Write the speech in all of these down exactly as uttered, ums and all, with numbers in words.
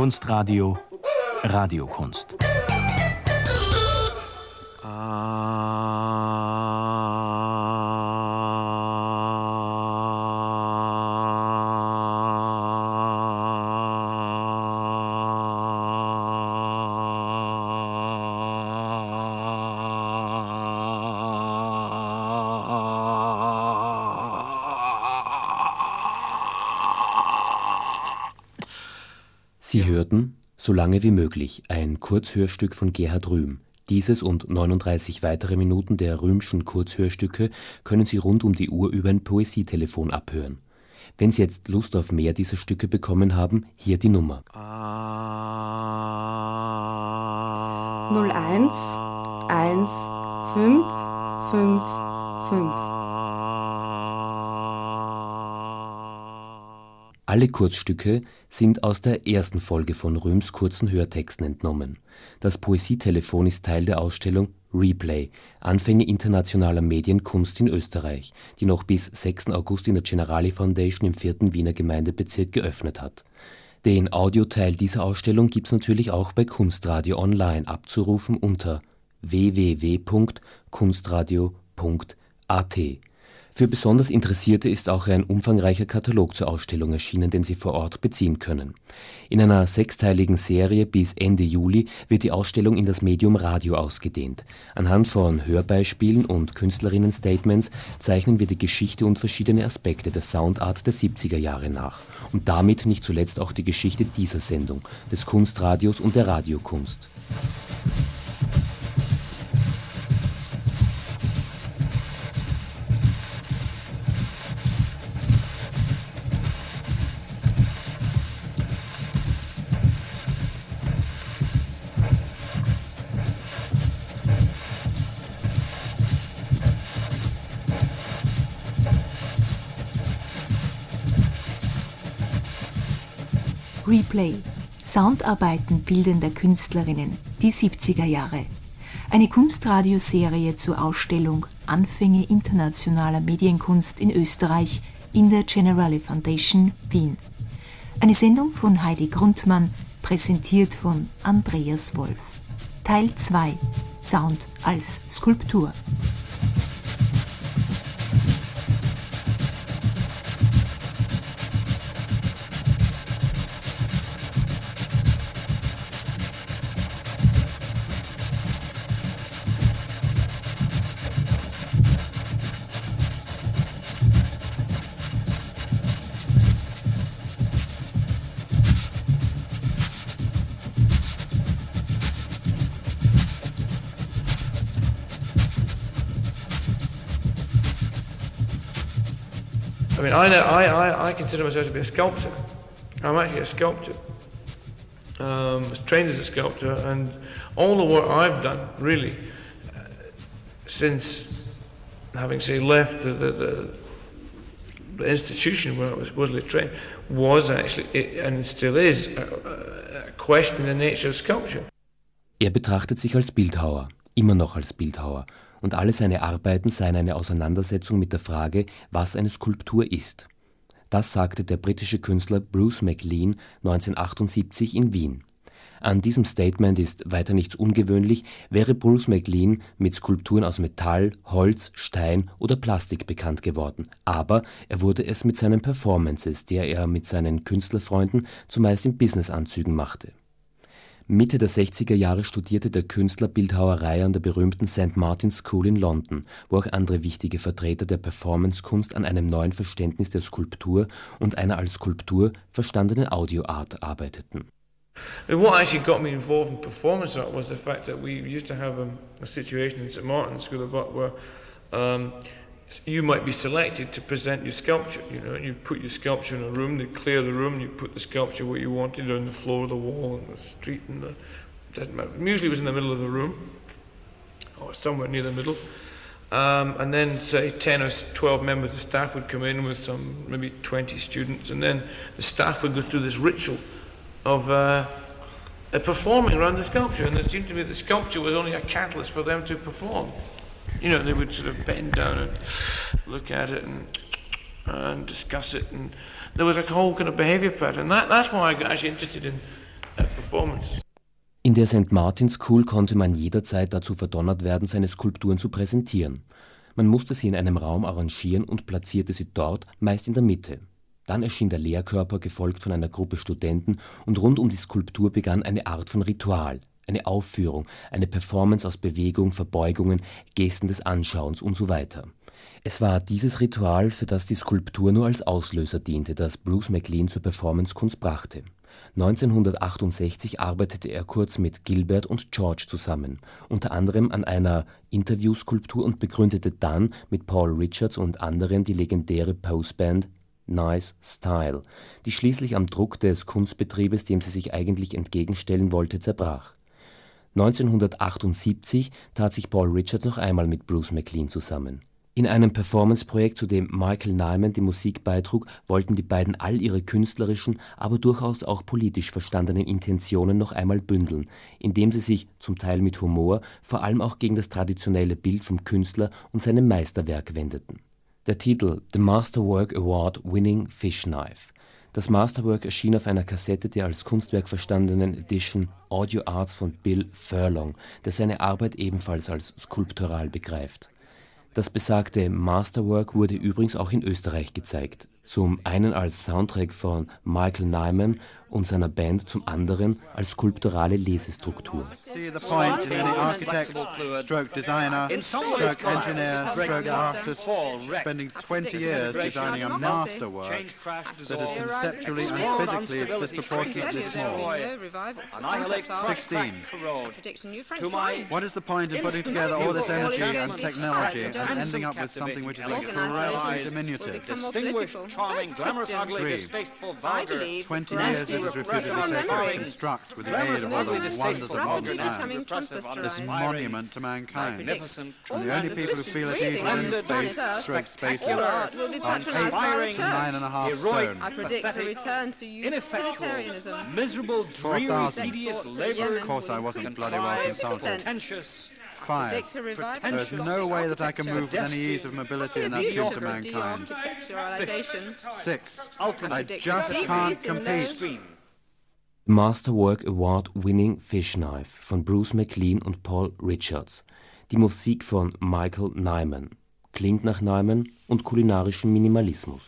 Kunstradio Radiokunst. Sie hörten »So lange wie möglich«, ein Kurzhörstück von Gerhard Rühm. Dieses und neununddreißig weitere Minuten der Rühmschen Kurzhörstücke können Sie rund um die Uhr über ein Poesietelefon abhören. Wenn Sie jetzt Lust auf mehr dieser Stücke bekommen haben, hier die Nummer. null eins eins fünf fünf fünf. Alle Kurzstücke sind aus der ersten Folge von Rühms kurzen Hörtexten entnommen. Das Poesietelefon ist Teil der Ausstellung Replay – Anfänge internationaler Medienkunst in Österreich, die noch bis sechsten August in der Generali Foundation im vierten Wiener Gemeindebezirk geöffnet hat. Den Audioteil dieser Ausstellung gibt's natürlich auch bei Kunstradio online abzurufen unter w w w punkt kunstradio punkt a t. Für besonders Interessierte ist auch ein umfangreicher Katalog zur Ausstellung erschienen, den Sie vor Ort beziehen können. In einer sechsteiligen Serie bis Ende Juli wird die Ausstellung in das Medium Radio ausgedehnt. Anhand von Hörbeispielen und Künstlerinnen-Statements zeichnen wir die Geschichte und verschiedene Aspekte der Soundart der siebziger Jahre nach. Und damit nicht zuletzt auch die Geschichte dieser Sendung, des Kunstradios und der Radiokunst. Replay – Soundarbeiten bildender Künstlerinnen, die siebziger Jahre. Eine Kunstradioserie zur Ausstellung Anfänge internationaler Medienkunst in Österreich in der Generali Foundation, Wien. Eine Sendung von Heidi Grundmann, präsentiert von Andreas Wolf. Teil zwei – Sound als Skulptur. I mean, I, know, I, I, I consider myself to be a sculptor. I'm actually a sculptor. Um, I was trained as a sculptor, and all the work I've done, really, uh, since having, say, left the, the, the, the institution where I was supposedly trained, was actually, it, and still is, a, a question in the nature of sculpture. Er betrachtet sich als Bildhauer, immer noch als Bildhauer. Und alle seine Arbeiten seien eine Auseinandersetzung mit der Frage, was eine Skulptur ist. Das sagte der britische Künstler Bruce McLean neunzehnhundertachtundsiebzig in Wien. An diesem Statement ist weiter nichts ungewöhnlich, wäre Bruce McLean mit Skulpturen aus Metall, Holz, Stein oder Plastik bekannt geworden. Aber er wurde es mit seinen Performances, die er mit seinen Künstlerfreunden zumeist in Businessanzügen machte. Mitte der sechziger Jahre studierte der Künstler Bildhauerei an der berühmten Saint Martin's School in London, wo auch andere wichtige Vertreter der Performancekunst an einem neuen Verständnis der Skulptur und einer als Skulptur verstandenen Audioart arbeiteten. What actually got me involved in performance art was the fact that we used to have a, a situation in Saint Martin's School of Art where um, you might be selected to present your sculpture. You know, you put your sculpture in a room, they clear the room, you put the sculpture where you wanted on the floor, the wall, and the street, and the doesn't matter. Usually it was in the middle of the room, or somewhere near the middle. Um, and then say ten or twelve members of staff would come in with some maybe twenty students, and then the staff would go through this ritual of uh, uh, performing around the sculpture, and it seemed to me that the sculpture was only a catalyst for them to perform. You know, they would sort of bend down and look at it and, and discuss it, and there was a whole kind of behaviour pattern. That, that's why I got actually interested in performance. In der Sankt Martins School konnte man jederzeit dazu verdonnert werden, seine Skulpturen zu präsentieren. Man musste sie in einem Raum arrangieren und platzierte sie dort, meist in der Mitte. Dann erschien der Lehrkörper, gefolgt von einer Gruppe Studenten, und rund um die Skulptur begann eine Art von Ritual, eine Aufführung, eine Performance aus Bewegung, Verbeugungen, Gesten des Anschauens und so weiter. Es war dieses Ritual, für das die Skulptur nur als Auslöser diente, das Bruce MacLean zur Performancekunst brachte. neunzehnhundertachtundsechzig arbeitete er kurz mit Gilbert und George zusammen, unter anderem an einer Interviewskulptur, und begründete dann mit Paul Richards und anderen die legendäre Pose-Band Nice Style, die schließlich am Druck des Kunstbetriebes, dem sie sich eigentlich entgegenstellen wollte, zerbrach. neunzehnhundertachtundsiebzig tat sich Paul Richards noch einmal mit Bruce MacLean zusammen. In einem Performance-Projekt, zu dem Michael Nyman die Musik beitrug, wollten die beiden all ihre künstlerischen, aber durchaus auch politisch verstandenen Intentionen noch einmal bündeln, indem sie sich, zum Teil mit Humor, vor allem auch gegen das traditionelle Bild vom Künstler und seinem Meisterwerk wendeten. Der Titel The Masterwork Award Winning Fish Knife. Das Masterwork erschien auf einer Kassette der als Kunstwerk verstandenen Edition Audio Arts von Bill Furlong, der seine Arbeit ebenfalls als skulptural begreift. Das besagte Masterwork wurde übrigens auch in Österreich gezeigt, zum einen als Soundtrack von Michael Nyman und seiner Band, zum anderen als skulpturale Lesestruktur. See the point in any architect, stroke designer, stroke engineer, stroke artist spending twenty years designing a masterwork that is conceptually and physically disproportionately small. sixteen. What is the point in putting together all this energy and technology and ending up with something which is incredibly diminutive? Charming, glamorous, ugly, distasteful, vulgar. Twenty years it was repeatedly taken to construct with the aid of all the wonders of modern science this monument to mankind. And the only people who feel at ease within space, stroke spaces, are eight to nine and a half stone. I predict a return to utilitarianism. Miserable, dreary, tedious labor. Of course I wasn't bloody well consulted. Pretentious. Five. There's no way that I can move with any ease of mobility in that tomb to mankind. Six. I just can't compete. Masterwork Award Winning Fish Knife von Bruce MacLean und Paul Richards. Die Musik von Michael Nyman. Klingt nach Nyman und kulinarischem Minimalismus.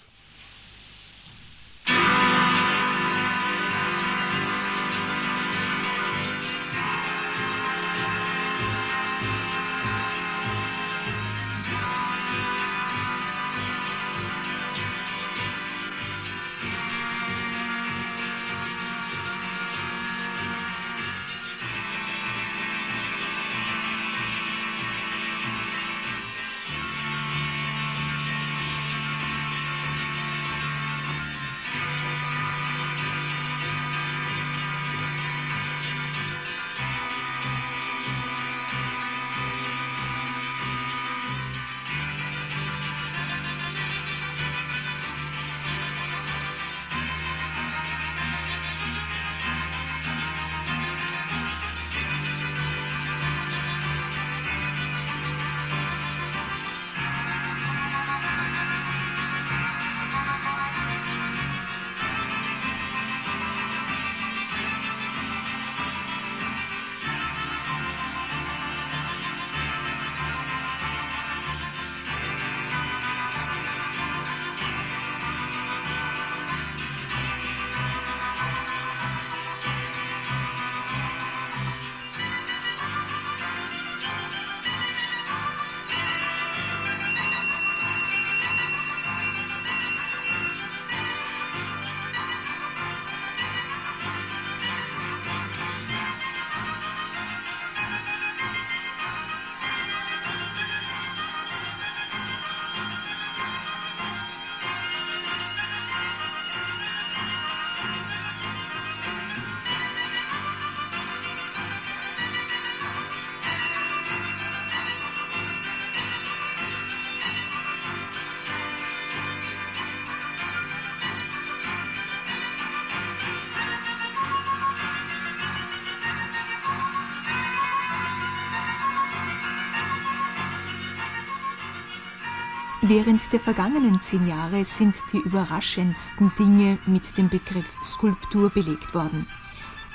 Während der vergangenen zehn Jahre sind die überraschendsten Dinge mit dem Begriff Skulptur belegt worden.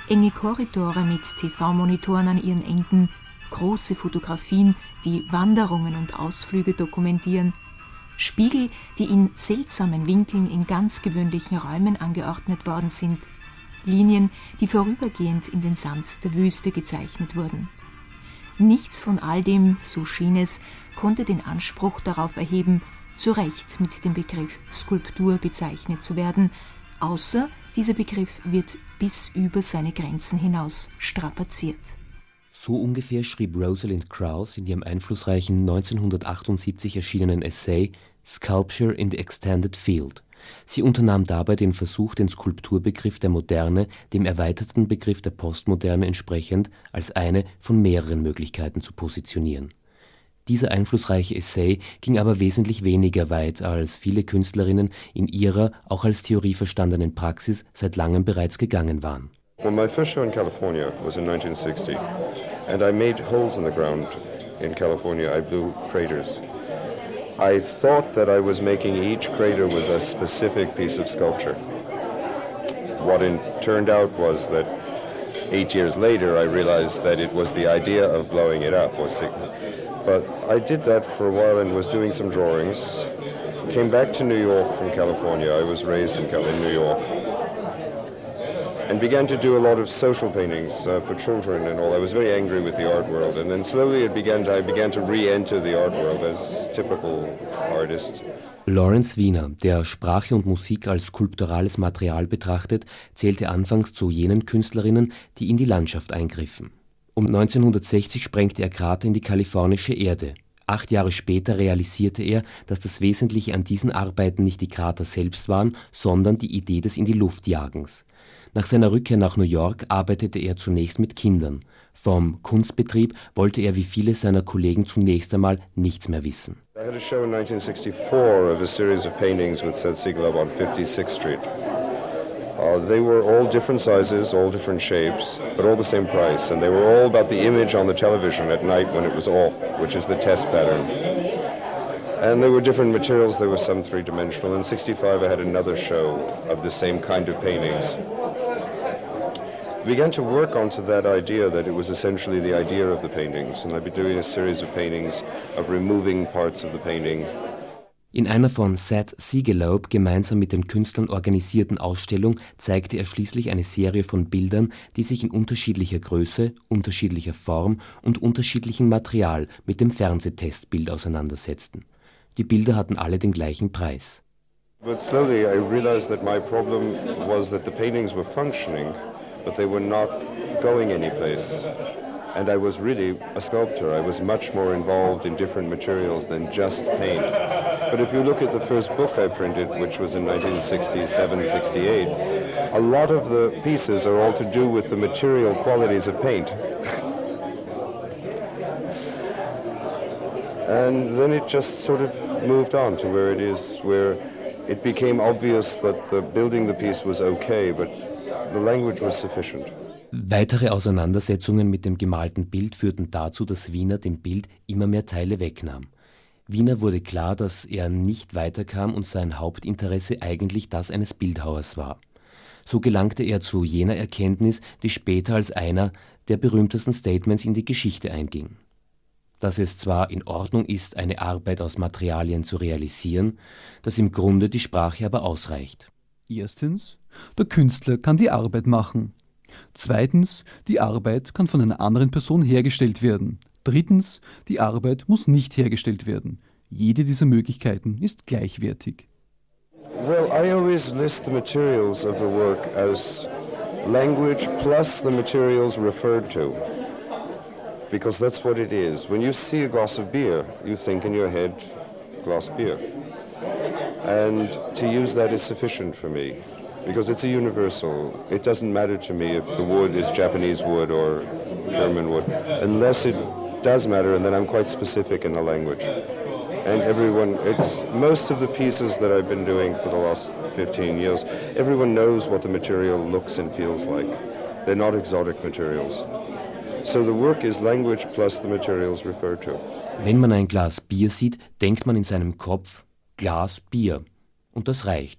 Enge Korridore mit T V-Monitoren an ihren Enden, große Fotografien, die Wanderungen und Ausflüge dokumentieren, Spiegel, die in seltsamen Winkeln in ganz gewöhnlichen Räumen angeordnet worden sind, Linien, die vorübergehend in den Sand der Wüste gezeichnet wurden. Nichts von all dem, so schien es, konnte den Anspruch darauf erheben, zu Recht mit dem Begriff Skulptur bezeichnet zu werden, außer dieser Begriff wird bis über seine Grenzen hinaus strapaziert. So ungefähr schrieb Rosalind Krauss in ihrem einflussreichen neunzehnhundertachtundsiebzig erschienenen Essay Sculpture in the Extended Field. Sie unternahm dabei den Versuch, den Skulpturbegriff der Moderne dem erweiterten Begriff der Postmoderne entsprechend als eine von mehreren Möglichkeiten zu positionieren. Dieser einflussreiche Essay ging aber wesentlich weniger weit, als viele Künstlerinnen in ihrer, auch als Theorie verstandenen Praxis seit langem bereits gegangen waren. Well, my first show in California was in nineteen sixty, and I made holes in the ground in California. I blew craters. I thought that I was making each crater with a specific piece of sculpture. What it turned out was that eight years later I realized that it was the idea of blowing it up was signal. But I did that for a while and was doing some drawings. Came back to New York from California. I was raised in, Cal- in New York. And began to do a lot of social paintings uh, for children and all. I was very angry with the art world, and then slowly it began to, I began to re-enter the art world as typical artist. Lawrence Weiner, der Sprache und Musik als skulpturales Material betrachtet, zählte anfangs zu jenen Künstlerinnen, die in die Landschaft eingriffen. Um neunzehnhundertsechzig sprengte er Krater in die kalifornische Erde. Acht Jahre später realisierte er, dass das Wesentliche an diesen Arbeiten nicht die Krater selbst waren, sondern die Idee des in die Luft Jagens. Nach seiner Rückkehr nach New York arbeitete er zunächst mit Kindern. Vom Kunstbetrieb wollte er wie viele seiner Kollegen zunächst einmal nichts mehr wissen. I had a show in nineteen sixty-four of a series of paintings with Seth Siegelab on fifty-sixth Street. Uh, they were all different sizes, all different shapes, but all the same price. And they were all about the image on the television at night when it was off, which is the test pattern. And there were different materials. There were some three-dimensional. In sixty-five, I had another show of the same kind of paintings. I began to work onto that idea that it was essentially the idea of the paintings. And I've been doing a series of paintings of removing parts of the painting. In einer von Seth Siegelab gemeinsam mit den Künstlern organisierten Ausstellung zeigte er schließlich eine Serie von Bildern, die sich in unterschiedlicher Größe, unterschiedlicher Form und unterschiedlichem Material mit dem Fernsehtestbild auseinandersetzten. Die Bilder hatten alle den gleichen Preis. But slowly I realized that my problem was that the paintings were functioning, but they were not going anyplace. And I was really a sculptor. I was much more involved in different materials than just paint. But if you look at the first book I printed, which was in nineteen sixty-seven sixty-eight, a lot of the pieces are all to do with the material qualities of paint. And then it just sort of moved on to where it is, where it became obvious that the building the piece was okay, but the language was sufficient. Weitere Auseinandersetzungen mit dem gemalten Bild führten dazu, dass Weiner dem Bild immer mehr Teile wegnahm. Weiner wurde klar, dass er nicht weiterkam und sein Hauptinteresse eigentlich das eines Bildhauers war. So gelangte er zu jener Erkenntnis, die später als einer der berühmtesten Statements in die Geschichte einging. Dass es zwar in Ordnung ist, eine Arbeit aus Materialien zu realisieren, dass im Grunde die Sprache aber ausreicht. Erstens, der Künstler kann die Arbeit machen. Zweitens, die Arbeit kann von einer anderen Person hergestellt werden. Drittens, die Arbeit muss nicht hergestellt werden. Jede dieser Möglichkeiten ist gleichwertig. Well, I always list the materials of the work as language plus the materials referred to. Because that's what it is. When you see a glass of beer, you think in your head, glass beer. And to use that is sufficient for me. Because it's a universal. It doesn't matter to me if the wood is Japanese wood or German wood, unless it does matter, and then I'm quite specific in the language. And everyone, it's most of the pieces that I've been doing for the last fifteen years, everyone knows what the material looks and feels like. They're not exotic materials. So the work is language plus the materials referred to. Wenn man ein Glas Bier sieht, denkt man in seinem Kopf Glas Bier. Und das reicht.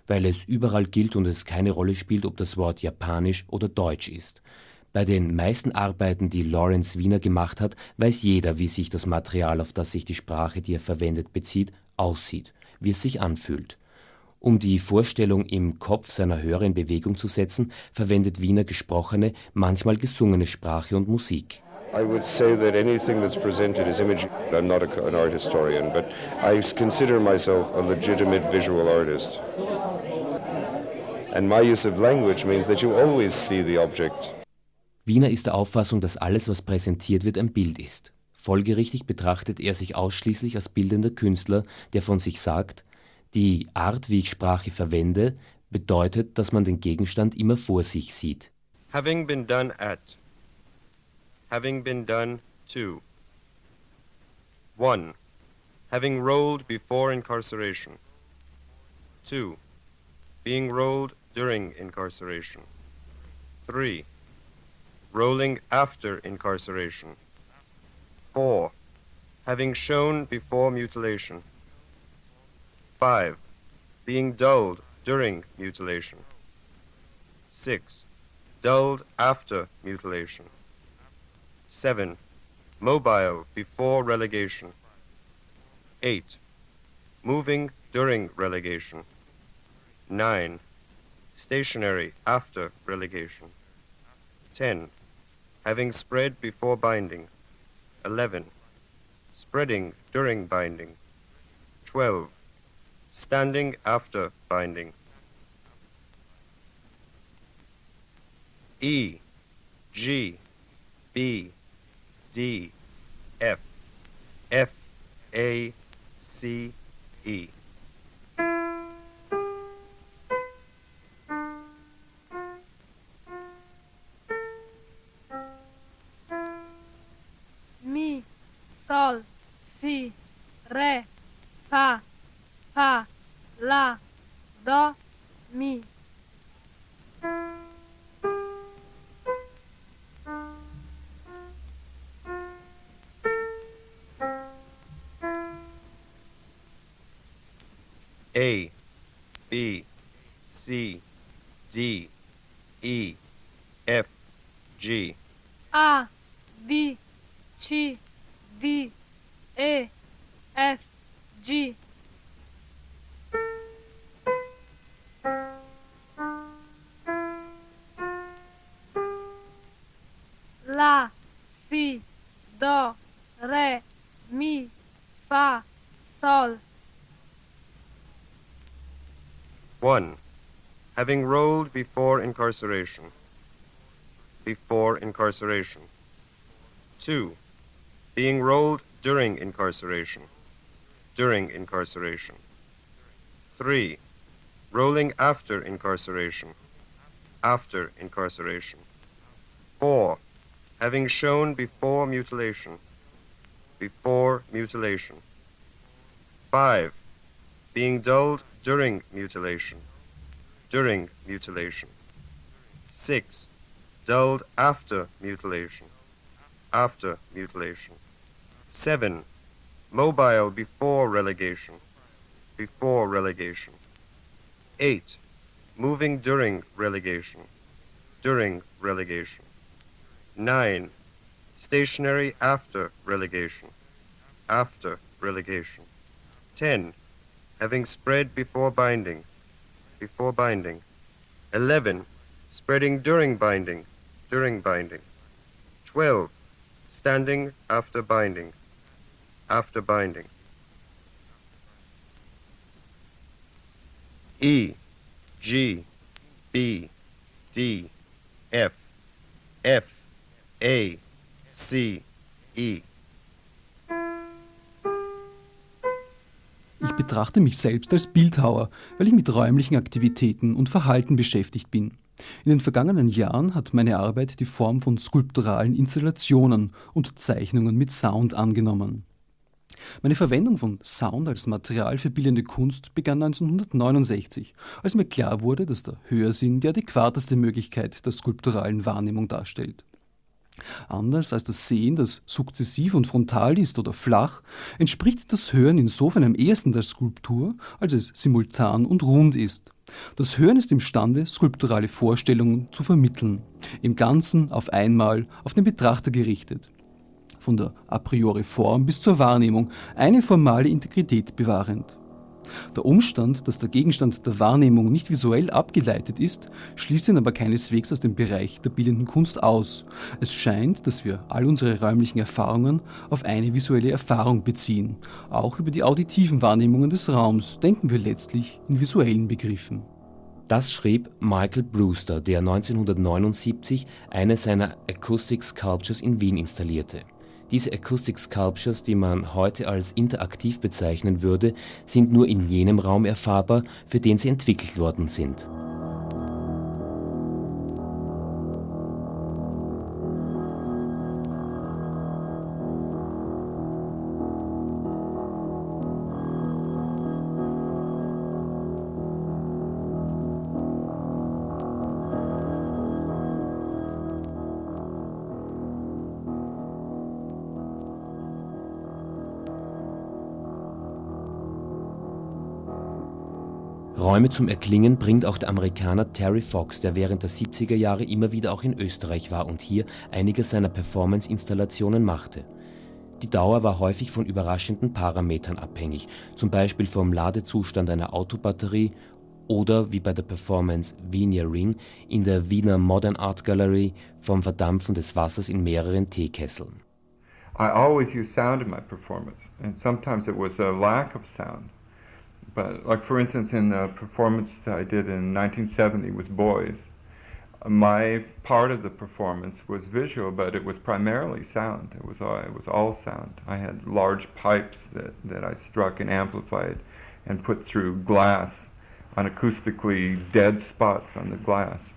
weil es überall gilt und es keine Rolle spielt, ob das Wort Japanisch oder Deutsch ist. Bei den meisten Arbeiten, die Lawrence Wiener gemacht hat, weiß jeder, wie sich das Material, auf das sich die Sprache, die er verwendet, bezieht, aussieht, wie es sich anfühlt. Um die Vorstellung im Kopf seiner Hörer in Bewegung zu setzen, verwendet Wiener gesprochene, manchmal gesungene Sprache und Musik. I would say that anything that's presented as image, I'm not a, an art historian, but I consider myself a legitimate visual artist. And my use of language means that you always see the object. Wiener ist der Auffassung, dass alles, was präsentiert wird, ein Bild ist. Folgerichtig betrachtet er sich ausschließlich als bildender Künstler, der von sich sagt, die Art, wie ich Sprache verwende, bedeutet, dass man den Gegenstand immer vor sich sieht. Having been done at. Having been done to. one. Having rolled before incarceration. two. Being rolled during incarceration. three. Rolling after incarceration. four. Having shown before mutilation. five. Being dulled during mutilation. six. Dulled after mutilation. seven. Mobile before relegation. eight. Moving during relegation. nine. Stationary after relegation. ten. Having spread before binding. eleven. Spreading during binding. twelve. Standing after binding. E, G, B, D, F, F, A, C, E. Mi, sol, si, re, fa, fa, la, do, mi. A, B, C, D, E, F, G. A, B, C, D, E, F, G. La, si, do, re, mi, fa, sol. one. Having rolled before incarceration. Before incarceration. two. Being rolled during incarceration. During incarceration. three. Rolling after incarceration. After incarceration. four. Having shown before mutilation. Before mutilation. five. Being dulled during mutilation. During mutilation. six. Dulled after mutilation. After mutilation. seven. Mobile before relegation. Before relegation. eight. Moving during relegation. During relegation. nine. Stationary after relegation. After relegation. ten. Having spread before binding. Before binding. eleven. Spreading during binding. During binding. twelve. Standing after binding. After binding. E, G, B, D, F, F, A, C, E. Ich betrachte mich selbst als Bildhauer, weil ich mit räumlichen Aktivitäten und Verhalten beschäftigt bin. In den vergangenen Jahren hat meine Arbeit die Form von skulpturalen Installationen und Zeichnungen mit Sound angenommen. Meine Verwendung von Sound als Material für bildende Kunst begann neunzehnhundertneunundsechzig, als mir klar wurde, dass der Hörsinn die adäquateste Möglichkeit der skulpturalen Wahrnehmung darstellt. Anders als das Sehen, das sukzessiv und frontal ist oder flach, entspricht das Hören insofern am ehesten der Skulptur, als es simultan und rund ist. Das Hören ist imstande, skulpturale Vorstellungen zu vermitteln, im Ganzen auf einmal auf den Betrachter gerichtet. Von der a priori Form bis zur Wahrnehmung, eine formale Integrität bewahrend. Der Umstand, dass der Gegenstand der Wahrnehmung nicht visuell abgeleitet ist, schließt ihn aber keineswegs aus dem Bereich der bildenden Kunst aus. Es scheint, dass wir all unsere räumlichen Erfahrungen auf eine visuelle Erfahrung beziehen. Auch über die auditiven Wahrnehmungen des Raums denken wir letztlich in visuellen Begriffen. Das schrieb Michael Brewster, der neunzehnhundertneunundsiebzig eine seiner Acoustic Sculptures in Wien installierte. Diese Acoustic Sculptures, die man heute als interaktiv bezeichnen würde, sind nur in jenem Raum erfahrbar, für den sie entwickelt worden sind. Räume zum Erklingen bringt auch der Amerikaner Terry Fox, der während der siebziger Jahre immer wieder auch in Österreich war und hier einige seiner Performance-Installationen machte. Die Dauer war häufig von überraschenden Parametern abhängig, zum Beispiel vom Ladezustand einer Autobatterie oder, wie bei der Performance Venia Ring in der Wiener Modern Art Gallery, vom Verdampfen des Wassers in mehreren Teekesseln. I always use sound in my performance, and sometimes it was a lack of sound. But like for instance in the performance that I did in nineteen seventy with Boys, my part of the performance was visual, but it was primarily sound. It was all, it was all sound. I had large pipes that, that I struck and amplified and put through glass on acoustically dead spots on the glass.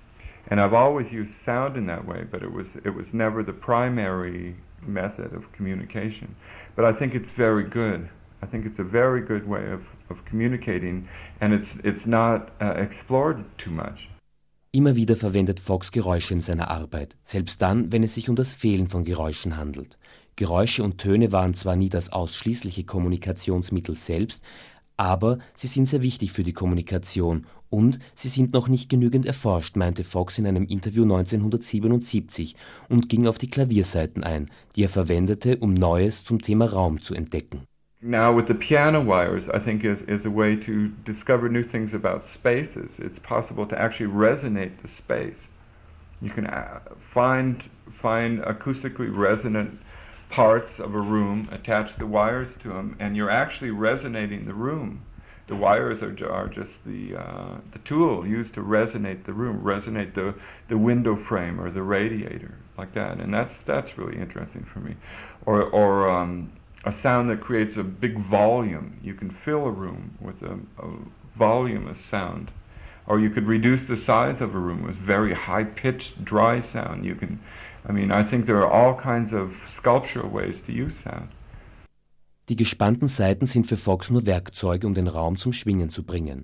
And I've always used sound in that way, but it was it was never the primary method of communication. But I think it's very good. I think it's a very good way of, of communicating, and it's, it's not uh, explored too much. Immer wieder verwendet Fox Geräusche in seiner Arbeit, selbst dann, wenn es sich um das Fehlen von Geräuschen handelt. Geräusche und Töne waren zwar nie das ausschließliche Kommunikationsmittel selbst, aber sie sind sehr wichtig für die Kommunikation und sie sind noch nicht genügend erforscht, meinte Fox in einem Interview neunzehnhundertsiebenundsiebzig und ging auf die Klaviersaiten ein, die er verwendete, um Neues zum Thema Raum zu entdecken. Now with the piano wires, I think is, is a way to discover new things about spaces. It's possible to actually resonate the space. You can find, find acoustically resonant parts of a room, attach the wires to them, and you're actually resonating the room. The wires are, are just the, uh, the tool used to resonate the room, resonate the, the window frame or the radiator, like that. And that's, that's really interesting for me. Or, or um, a sound that creates a big volume. You can fill a room with a, a volume of sound. Or you could reduce the size of a room with very high-pitched, dry sound. You can, I mean, I think there are all kinds of sculptural ways to use sound. Die gespannten Saiten sind für Fox nur Werkzeuge, um den Raum zum Schwingen zu bringen.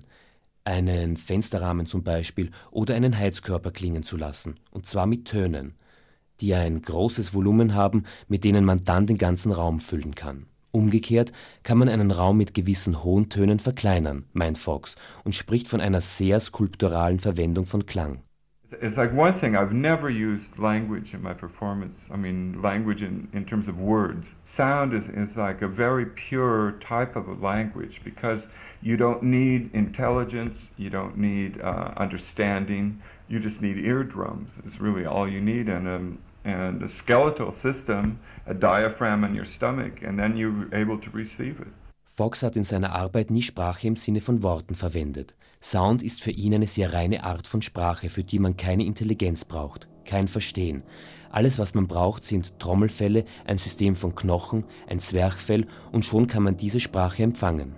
Einen Fensterrahmen zum Beispiel oder einen Heizkörper klingen zu lassen. Und zwar mit Tönen, die ein großes Volumen haben, mit denen man dann den ganzen Raum füllen kann. Umgekehrt kann man einen Raum mit gewissen hohen Tönen verkleinern, meint Fox, und spricht von einer sehr skulpturalen Verwendung von Klang. It's like one thing, I've never used language in my performance. I mean, language in, in terms of words. Sound is, is like a very pure type of a language because you don't need intelligence, you don't need uh, understanding, you just need eardrums. It's really all you need, and a, and a skeletal system, a diaphragm in your stomach, and then you're able to receive it. Fox hat in seiner Arbeit nie Sprache im Sinne von Worten verwendet. Sound ist für ihn eine sehr reine Art von Sprache, für die man keine Intelligenz braucht, kein Verstehen. Alles, was man braucht, sind Trommelfelle, ein System von Knochen, ein Zwerchfell und schon kann man diese Sprache empfangen.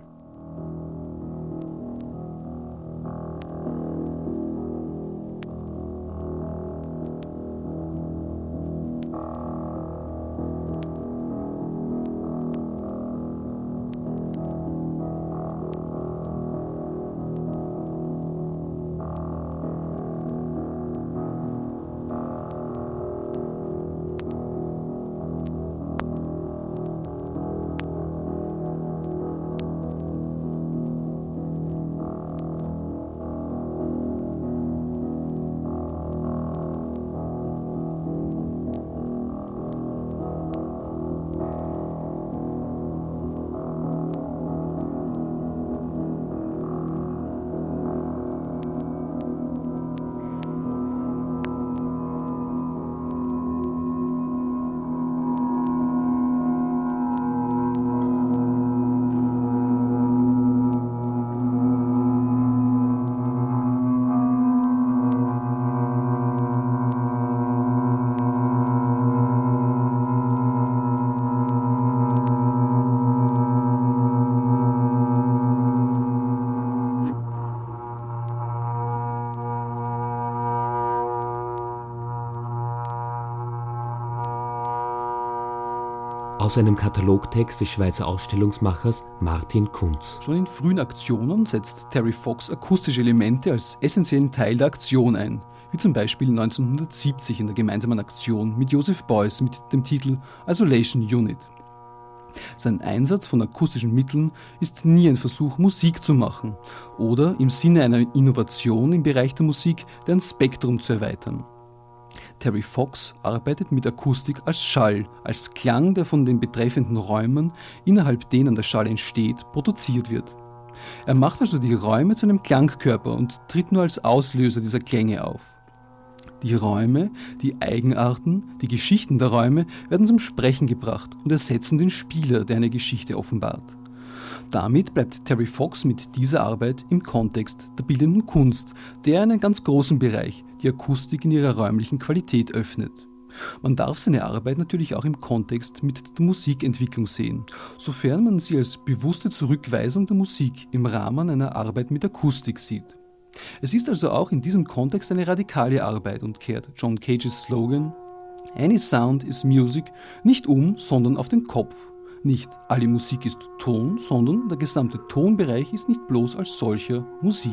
Aus einem Katalogtext des Schweizer Ausstellungsmachers Martin Kunz. Schon in frühen Aktionen setzt Terry Fox akustische Elemente als essentiellen Teil der Aktion ein, wie zum Beispiel neunzehnhundertsiebzig in der gemeinsamen Aktion mit Joseph Beuys mit dem Titel Isolation Unit. Sein Einsatz von akustischen Mitteln ist nie ein Versuch, Musik zu machen oder im Sinne einer Innovation im Bereich der Musik deren Spektrum zu erweitern. Terry Fox arbeitet mit Akustik als Schall, als Klang, der von den betreffenden Räumen, innerhalb denen der Schall entsteht, produziert wird. Er macht also die Räume zu einem Klangkörper und tritt nur als Auslöser dieser Klänge auf. Die Räume, die Eigenarten, die Geschichten der Räume werden zum Sprechen gebracht und ersetzen den Spieler, der eine Geschichte offenbart. Damit bleibt Terry Fox mit dieser Arbeit im Kontext der bildenden Kunst, der einen ganz großen Bereich, die Akustik in ihrer räumlichen Qualität öffnet. Man darf seine Arbeit natürlich auch im Kontext mit der Musikentwicklung sehen, sofern man sie als bewusste Zurückweisung der Musik im Rahmen einer Arbeit mit Akustik sieht. Es ist also auch in diesem Kontext eine radikale Arbeit und kehrt John Cages Slogan "Any sound is music" nicht um, sondern auf den Kopf. Nicht alle Musik ist Ton, sondern der gesamte Tonbereich ist nicht bloß als solcher Musik.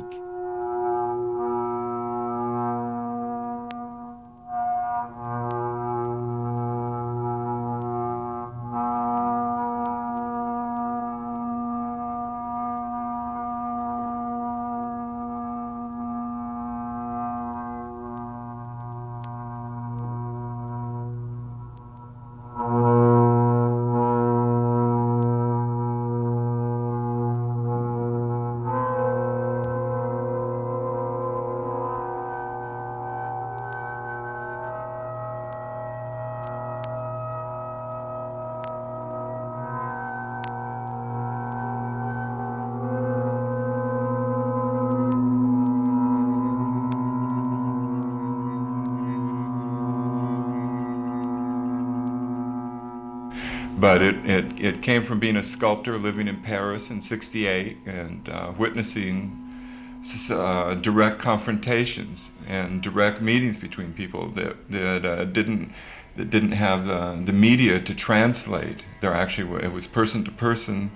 But it, it, it came from being a sculptor living in Paris in sixty-eight and uh, witnessing uh, direct confrontations and direct meetings between people that, that uh, didn't that didn't have uh, the media to translate. There actually it was person to person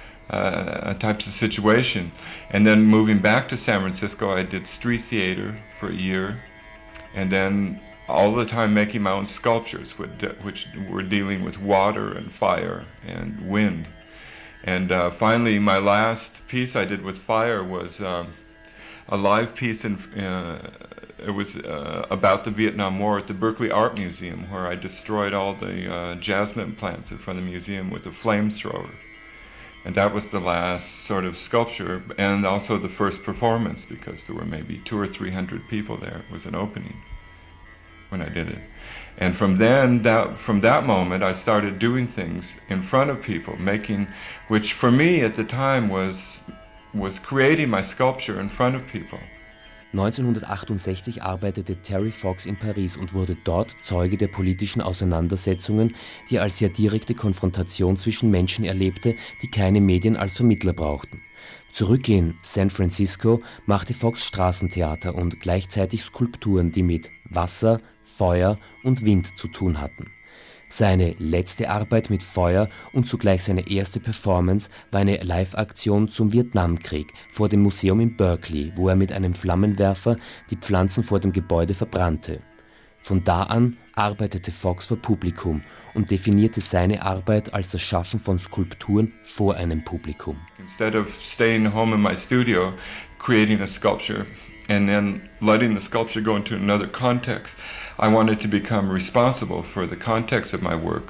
uh, types of situation. And then moving back to San Francisco, I did street theater for a year, and then all the time making my own sculptures, which were dealing with water and fire and wind. And uh, finally, my last piece I did with fire was uh, a live piece, in, uh, it was uh, about the Vietnam War at the Berkeley Art Museum, where I destroyed all the uh, jasmine plants in front of the museum with a flamethrower. And that was the last sort of sculpture, and also the first performance, because there were maybe two or three hundred people there. It was an opening when I did it. And from then, that, from that moment, I started doing things in front of people, making, which for me at the time was, was creating my sculpture in front of people. neunzehnhundertachtundsechzig arbeitete Terry Fox in Paris und wurde dort Zeuge der politischen Auseinandersetzungen, die er als sehr direkte Konfrontation zwischen Menschen erlebte, die keine Medien als Vermittler brauchten. Zurück in San Francisco machte Fox Straßentheater und gleichzeitig Skulpturen, die mit Wasser, Feuer und Wind zu tun hatten. Seine letzte Arbeit mit Feuer und zugleich seine erste Performance war eine Live-Aktion zum Vietnamkrieg vor dem Museum in Berkeley, wo er mit einem Flammenwerfer die Pflanzen vor dem Gebäude verbrannte. Von da an arbeitete Fox vor Publikum und definierte seine Arbeit als das Schaffen von Skulpturen vor einem Publikum. Instead of staying home in my studio, creating a sculpture and then letting the sculpture go into another context, I wanted to become responsible for the context of my work.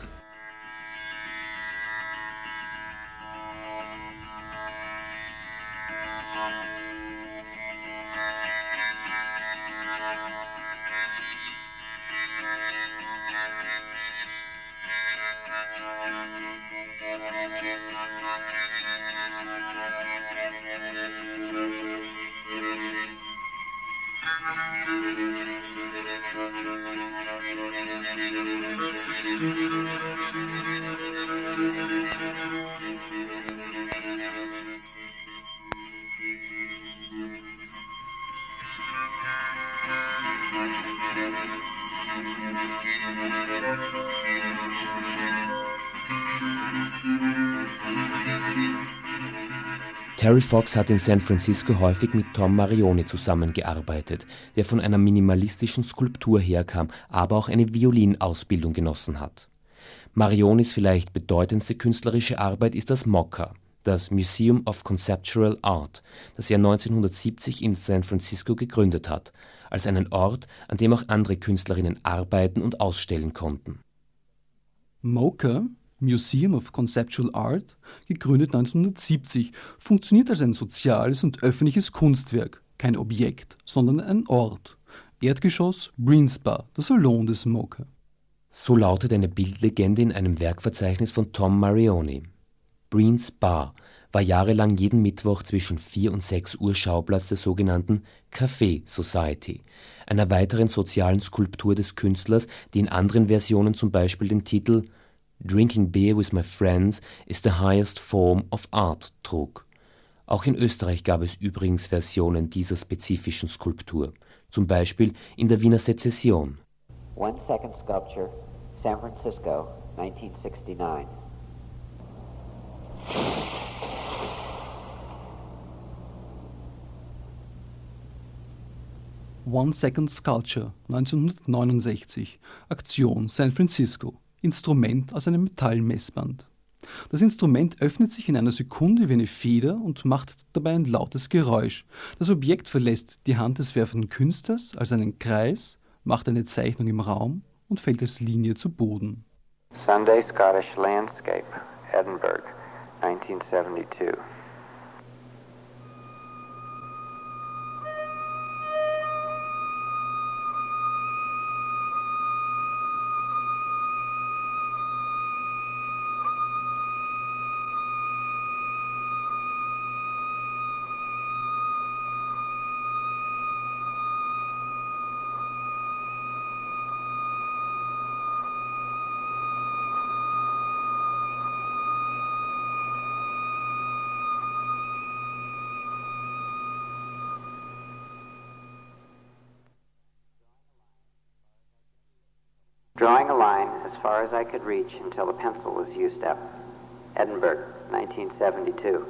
Thank you. Terry Fox hat in San Francisco häufig mit Tom Marioni zusammengearbeitet, der von einer minimalistischen Skulptur herkam, aber auch eine Violinausbildung genossen hat. Marionis vielleicht bedeutendste künstlerische Arbeit ist das M O C A, das Museum of Conceptual Art, das er neunzehnhundertsiebzig in San Francisco gegründet hat, als einen Ort, an dem auch andere Künstlerinnen arbeiten und ausstellen konnten. M O C A, Museum of Conceptual Art, gegründet neunzehnhundertsiebzig, funktioniert als ein soziales und öffentliches Kunstwerk, kein Objekt, sondern ein Ort. Erdgeschoss, Breen's Bar, der Salon des M O C A. So lautet eine Bildlegende in einem Werkverzeichnis von Tom Marioni. Breen's Bar war jahrelang jeden Mittwoch zwischen vier und sechs Uhr Schauplatz der sogenannten Café Society, einer weiteren sozialen Skulptur des Künstlers, die in anderen Versionen zum Beispiel den Titel Drinking Beer with My Friends is the highest form of art trug. Auch in Österreich gab es übrigens Versionen dieser spezifischen Skulptur, zum Beispiel in der Wiener Sezession. One Second Sculpture, San Francisco, nineteen sixty-nine. One Second Sculpture, neunzehnhundertneunundsechzig, Aktion San Francisco, Instrument aus einem Metallmessband. Das Instrument öffnet sich in einer Sekunde wie eine Feder und macht dabei ein lautes Geräusch. Das Objekt verlässt die Hand des werfenden Künstlers als einen Kreis, macht eine Zeichnung im Raum und fällt als Linie zu Boden. Sunday Scottish Landscape, Edinburgh, nineteen seventy-two. Drawing a line as far as I could reach until the pencil was used up. Edinburgh, nineteen seventy-two.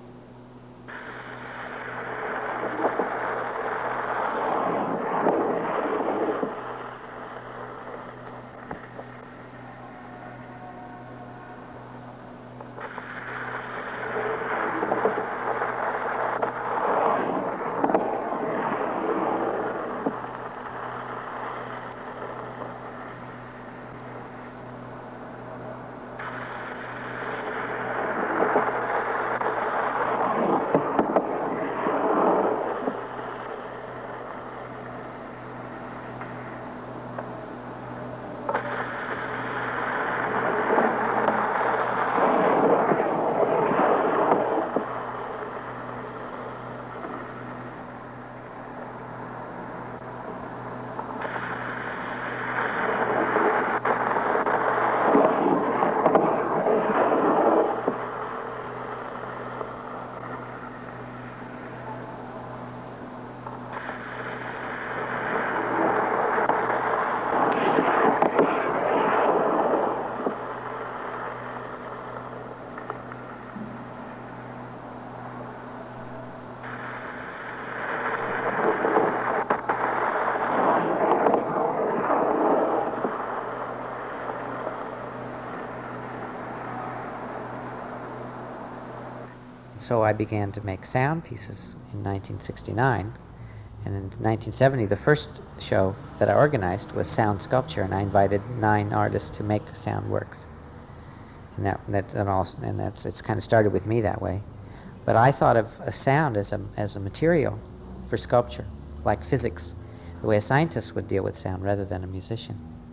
So I began to make sound pieces in nineteen sixty-nine, and in nineteen seventy the first show that I organized was sound sculpture, and I invited nine artists to make sound works. And that that's and also and that's it's kind of started with me that way. But I thought of, of sound as a as a material for sculpture, like physics, the way a scientist would deal with sound rather than a musician.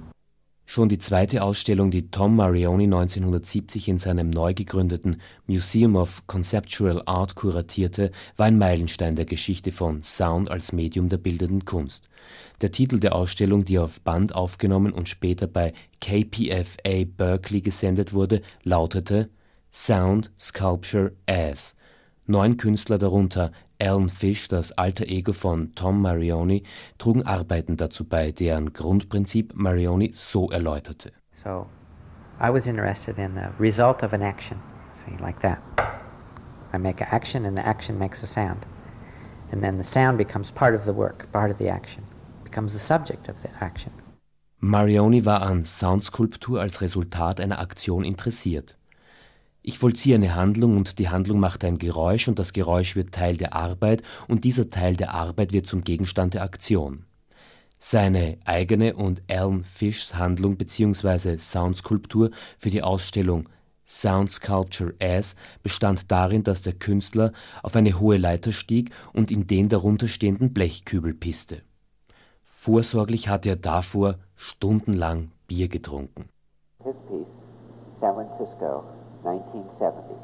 Schon die zweite Ausstellung, die Tom Marioni neunzehnhundertsiebzig in seinem neu gegründeten Museum of Conceptual Art kuratierte, war ein Meilenstein der Geschichte von Sound als Medium der bildenden Kunst. Der Titel der Ausstellung, die auf Band aufgenommen und später bei K P F A Berkeley gesendet wurde, lautete Sound Sculpture as. Neun Künstler, darunter Alan Fish, das alter Ego von Tom Marioni, trugen Arbeiten dazu bei, deren Grundprinzip Marioni so erläuterte. So, I was interested in the result of an action, see, like that. I make an action and the action makes a sound. And then the sound becomes part of the work, part of the action, becomes the subject of the action. Marioni war an Soundskulptur als Resultat einer Aktion interessiert. Ich vollziehe eine Handlung und die Handlung macht ein Geräusch und das Geräusch wird Teil der Arbeit und dieser Teil der Arbeit wird zum Gegenstand der Aktion. Seine eigene und Alan Fishs Handlung bzw. Soundskulptur für die Ausstellung Sound Sculpture As bestand darin, dass der Künstler auf eine hohe Leiter stieg und in den darunter stehenden Blechkübel pisste. Vorsorglich hatte er davor stundenlang Bier getrunken. His piece, San Francisco, nineteen seventy.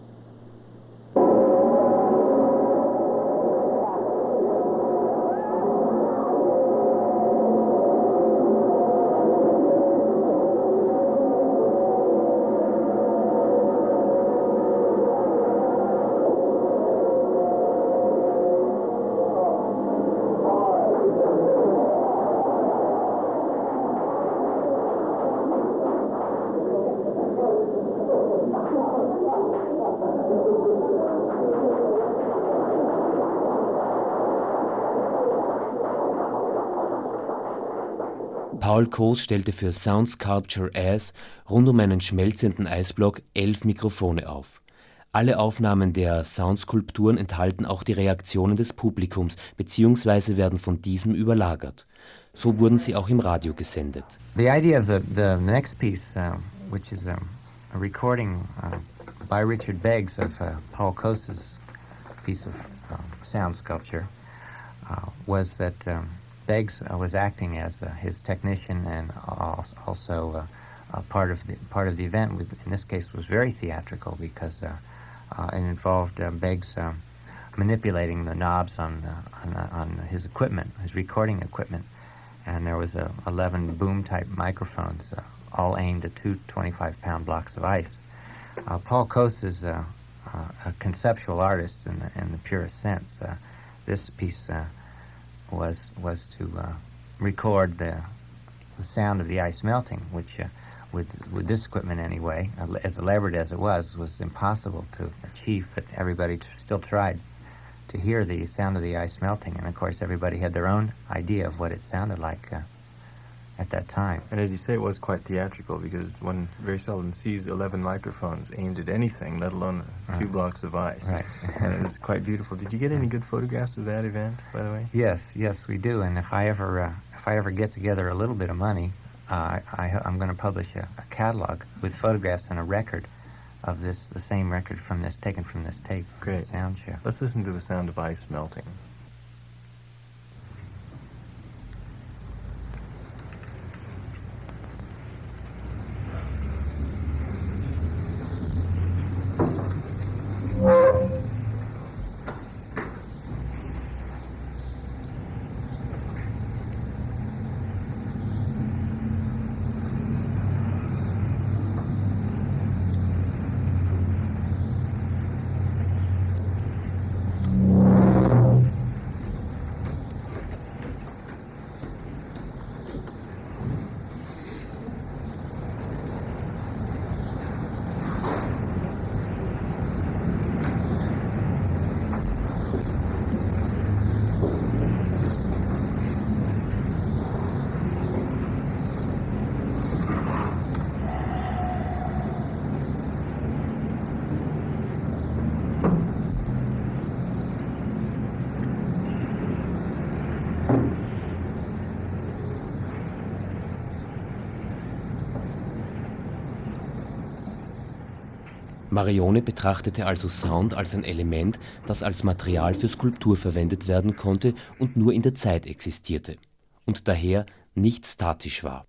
Paul Coase stellte für Sound Sculpture As rund um einen schmelzenden Eisblock elf Mikrofone auf. Alle Aufnahmen der Soundskulpturen enthalten auch die Reaktionen des Publikums bzw. werden von diesem überlagert. So wurden sie auch im Radio gesendet. The idea of the, the next piece, uh, which is a, a recording uh, by Richard Beggs of uh, Paul Coase's piece of uh, sound sculpture, uh, was that um, Beggs uh, was acting as uh, his technician and also uh, uh, part of the part of the event. In this case, was very theatrical because uh, uh, it involved uh, Beggs uh, manipulating the knobs on, uh, on uh, on his equipment, his recording equipment, and there was uh, eleven boom type microphones, uh, all aimed at two twenty-five pound blocks of ice. Uh, Paul Coase is uh, uh, a conceptual artist in the, in the purest sense. Uh, this piece. Uh, was was to uh, record the, the sound of the ice melting, which uh, with with this equipment anyway, uh, as elaborate as it was, was impossible to achieve, but everybody t- still tried to hear the sound of the ice melting, and of course everybody had their own idea of what it sounded like uh, at that time. And as you say, it was quite theatrical because one very seldom sees eleven microphones aimed at anything, let alone two right. blocks of ice. Right. And it was quite beautiful. Did you get any good photographs of that event, by the way? Yes, yes, we do. And if I ever, uh, if I ever get together a little bit of money, uh, I, I'm going to publish a, a catalog with photographs and a record of this, the same record from this, taken from this tape. Great. Sound show. Let's listen to the sound of ice melting. Marione betrachtete also Sound als ein Element, das als Material für Skulptur verwendet werden konnte und nur in der Zeit existierte und daher nicht statisch war.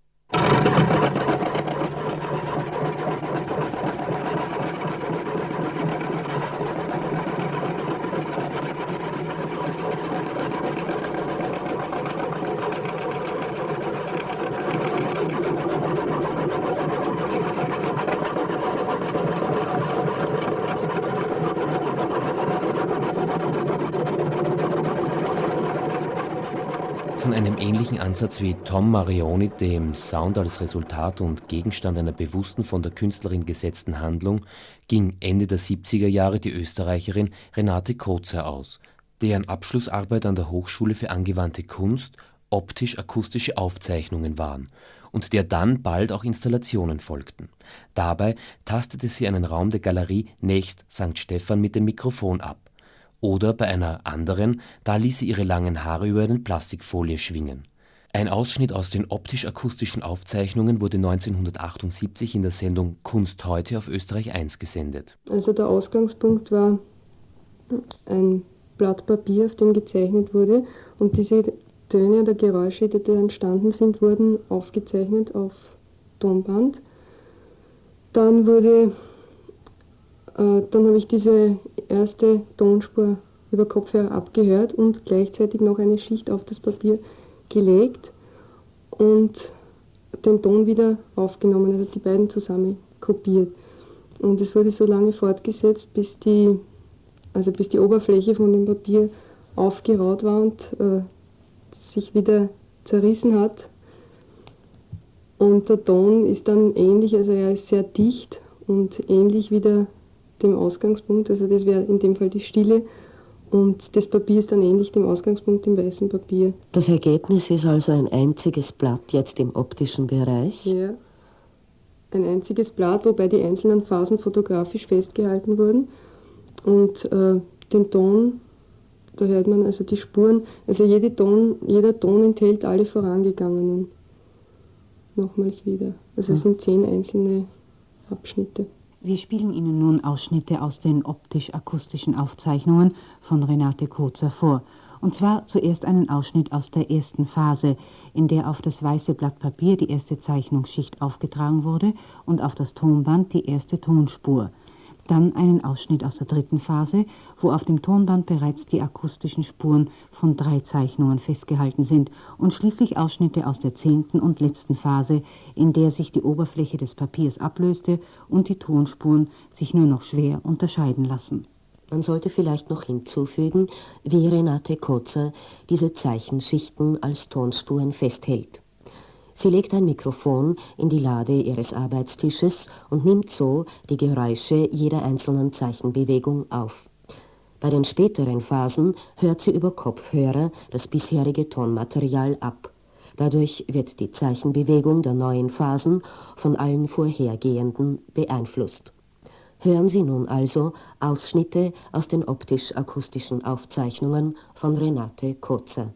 von einem ähnlichen Ansatz wie Tom Marioni, dem Sound als Resultat und Gegenstand einer bewussten von der Künstlerin gesetzten Handlung, ging Ende der siebziger Jahre die Österreicherin Renate Kozer aus, deren Abschlussarbeit an der Hochschule für angewandte Kunst optisch-akustische Aufzeichnungen waren und der dann bald auch Installationen folgten. Dabei tastete sie einen Raum der Galerie nächst Sankt Stephan mit dem Mikrofon ab. Oder bei einer anderen, da ließ sie ihre langen Haare über eine Plastikfolie schwingen. Ein Ausschnitt aus den optisch-akustischen Aufzeichnungen wurde neunzehnhundertachtundsiebzig in der Sendung Kunst heute auf Österreich eins gesendet. Also der Ausgangspunkt war ein Blatt Papier, auf dem gezeichnet wurde, und diese Töne oder Geräusche, die da entstanden sind, wurden aufgezeichnet auf Tonband. Dann wurde, äh, dann habe ich diese erste Tonspur über Kopfhörer abgehört und gleichzeitig noch eine Schicht auf das Papier gelegt und den Ton wieder aufgenommen, also die beiden zusammen kopiert. Und es wurde so lange fortgesetzt, bis die, also bis die Oberfläche von dem Papier aufgeraut war und äh, sich wieder zerrissen hat. Und der Ton ist dann ähnlich, also er ist sehr dicht und ähnlich wieder dem Ausgangspunkt, also das wäre in dem Fall die Stille, und das Papier ist dann ähnlich dem Ausgangspunkt im weißen Papier. Das Ergebnis ist also ein einziges Blatt jetzt im optischen Bereich? Ja, ein einziges Blatt, wobei die einzelnen Phasen fotografisch festgehalten wurden, und äh, den Ton, da hört man also die Spuren, also jede Ton, jeder Ton enthält alle vorangegangenen. Nochmals wieder. Also es sind zehn einzelne Abschnitte. Wir spielen Ihnen nun Ausschnitte aus den optisch-akustischen Aufzeichnungen von Renate Kozer vor. Und zwar zuerst einen Ausschnitt aus der ersten Phase, in der auf das weiße Blatt Papier die erste Zeichnungsschicht aufgetragen wurde und auf das Tonband die erste Tonspur. Dann einen Ausschnitt aus der dritten Phase, wo auf dem Tonband bereits die akustischen Spuren von drei Zeichnungen festgehalten sind, und schließlich Ausschnitte aus der zehnten und letzten Phase, in der sich die Oberfläche des Papiers ablöste und die Tonspuren sich nur noch schwer unterscheiden lassen. Man sollte vielleicht noch hinzufügen, wie Renate Kozer diese Zeichenschichten als Tonspuren festhält. Sie legt ein Mikrofon in die Lade ihres Arbeitstisches und nimmt so die Geräusche jeder einzelnen Zeichenbewegung auf. Bei den späteren Phasen hört sie über Kopfhörer das bisherige Tonmaterial ab. Dadurch wird die Zeichenbewegung der neuen Phasen von allen vorhergehenden beeinflusst. Hören Sie nun also Ausschnitte aus den optisch-akustischen Aufzeichnungen von Renate Kozer.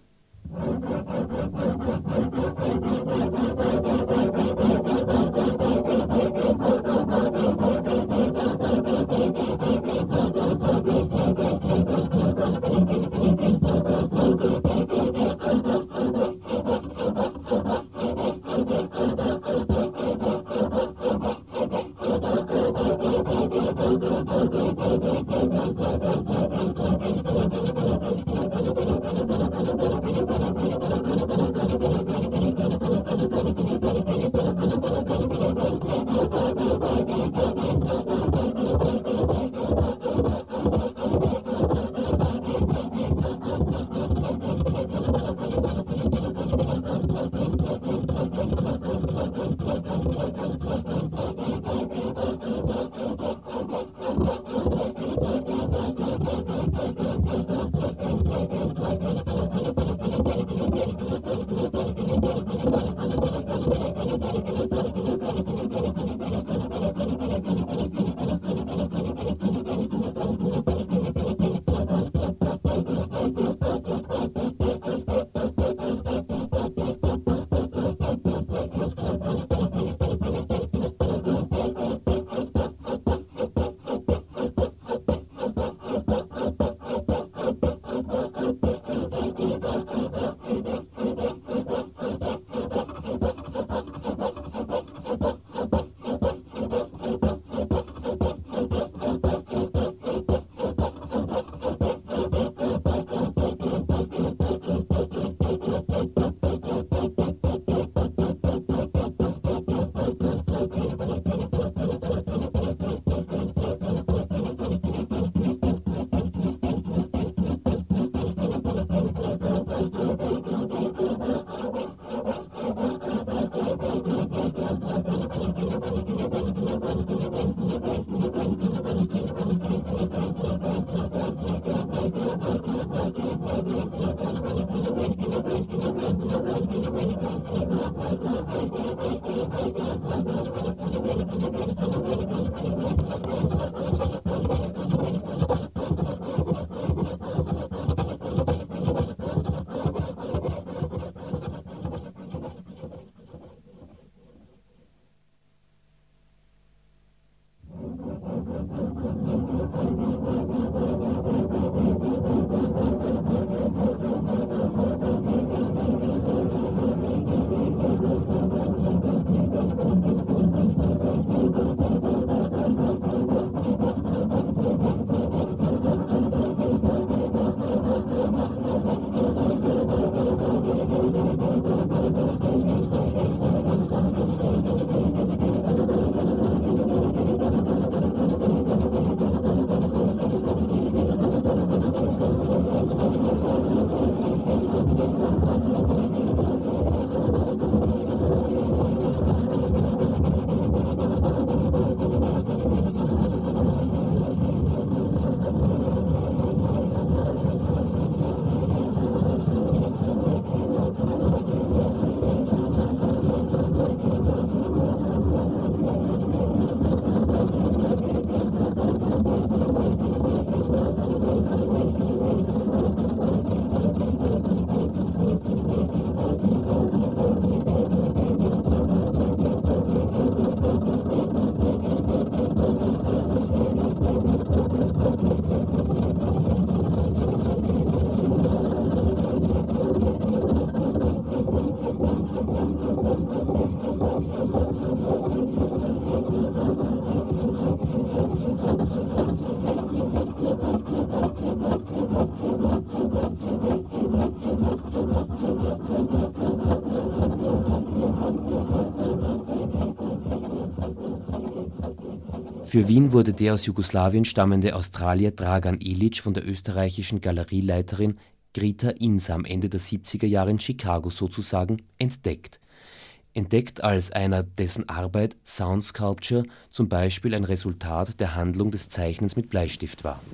Für Wien wurde der aus Jugoslawien stammende Australier Dragan Ilić von der österreichischen Galerieleiterin Grita Insa am Ende der siebziger Jahre in Chicago sozusagen entdeckt. Entdeckt als einer, dessen Arbeit Sound Sculpture zum Beispiel ein Resultat der Handlung des Zeichnens mit Bleistift war.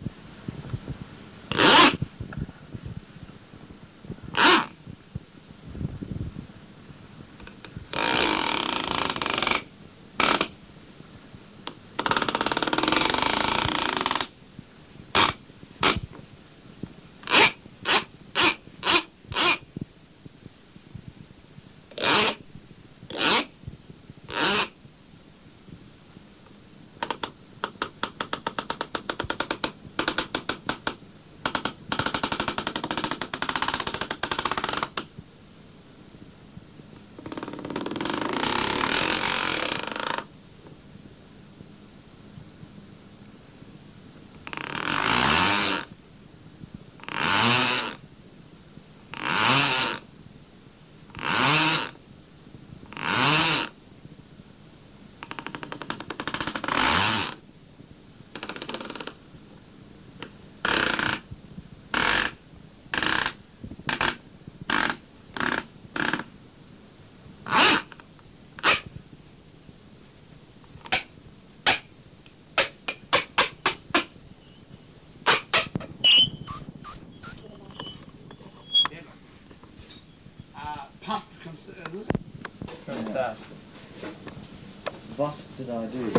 What did I do?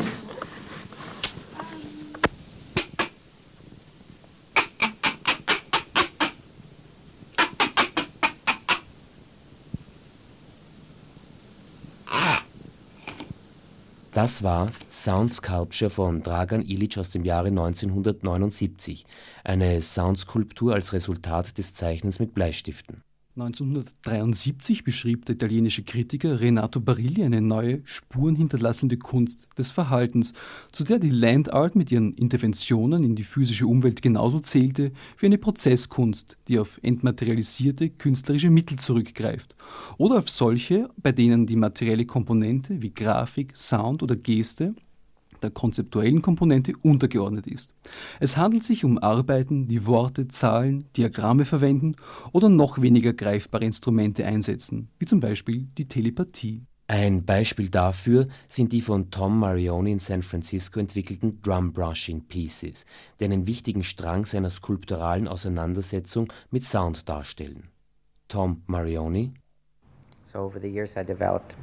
Das war Sound Sculpture von Dragan Ilić aus dem Jahre neunzehnhundertneunundsiebzig, eine Soundskulptur als Resultat des Zeichnens mit Bleistiften. neunzehnhundertdreiundsiebzig beschrieb der italienische Kritiker Renato Barilli eine neue, spurenhinterlassende Kunst des Verhaltens, zu der die Land Art mit ihren Interventionen in die physische Umwelt genauso zählte wie eine Prozesskunst, die auf entmaterialisierte künstlerische Mittel zurückgreift, oder auf solche, bei denen die materielle Komponente wie Grafik, Sound oder Geste der konzeptuellen Komponente untergeordnet ist. Es handelt sich um Arbeiten, die Worte, Zahlen, Diagramme verwenden oder noch weniger greifbare Instrumente einsetzen, wie zum Beispiel die Telepathie. Ein Beispiel dafür sind die von Tom Marioni in San Francisco entwickelten Drum Brushing Pieces, die einen wichtigen Strang seiner skulpturalen Auseinandersetzung mit Sound darstellen. Tom Marioni: So over the years I developed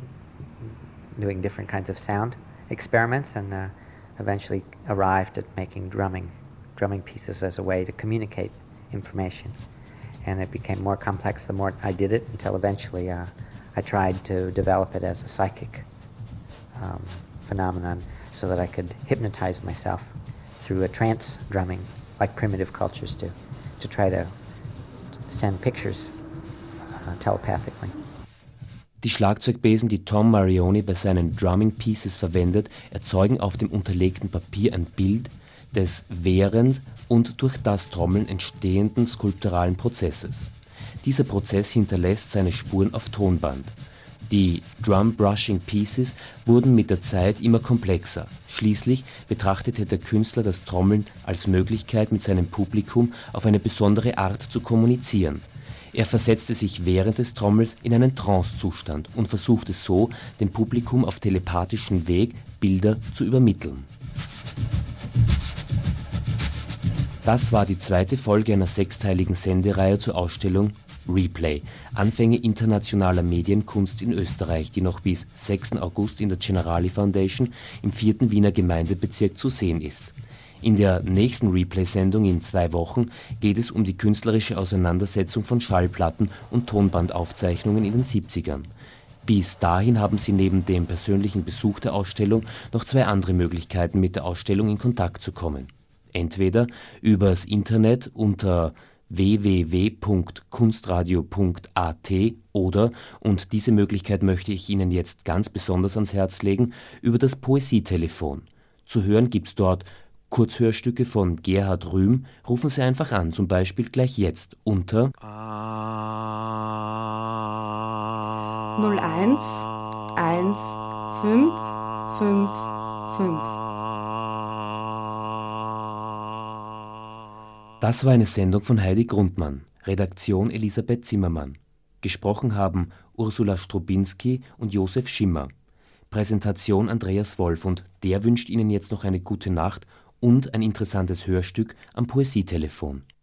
doing different kinds of sound experiments and uh, eventually arrived at making drumming, drumming pieces as a way to communicate information. And it became more complex the more I did it, until eventually uh, I tried to develop it as a psychic um, phenomenon so that I could hypnotize myself through a trance drumming, like primitive cultures do, to try to send pictures uh, telepathically. Die Schlagzeugbesen, die Tom Marioni bei seinen Drumming Pieces verwendet, erzeugen auf dem unterlegten Papier ein Bild des während und durch das Trommeln entstehenden skulpturalen Prozesses. Dieser Prozess hinterlässt seine Spuren auf Tonband. Die Drum Brushing Pieces wurden mit der Zeit immer komplexer. Schließlich betrachtete der Künstler das Trommeln als Möglichkeit, mit seinem Publikum auf eine besondere Art zu kommunizieren. Er versetzte sich während des Trommels in einen Trancezustand und versuchte so, dem Publikum auf telepathischem Weg Bilder zu übermitteln. Das war die zweite Folge einer sechsteiligen Sendereihe zur Ausstellung Replay, Anfänge internationaler Medienkunst in Österreich, die noch bis sechsten August in der Generali Foundation im vierten Wiener Gemeindebezirk zu sehen ist. In der nächsten Replay-Sendung in zwei Wochen geht es um die künstlerische Auseinandersetzung von Schallplatten und Tonbandaufzeichnungen in den siebzigern. Bis dahin haben Sie neben dem persönlichen Besuch der Ausstellung noch zwei andere Möglichkeiten, mit der Ausstellung in Kontakt zu kommen. Entweder übers Internet unter w w w punkt kunstradio punkt a t oder, und diese Möglichkeit möchte ich Ihnen jetzt ganz besonders ans Herz legen, über das Poesietelefon. Zu hören gibt's dort Kurzhörstücke von Gerhard Rühm. Rufen Sie einfach an, zum Beispiel gleich jetzt unter null eins eins fünf fünf fünf. Das war eine Sendung von Heidi Grundmann, Redaktion Elisabeth Zimmermann. Gesprochen haben Ursula Strubinski und Josef Schimmer. Präsentation Andreas Wolf, und der wünscht Ihnen jetzt noch eine gute Nacht und ein interessantes Hörstück am Poesietelefon.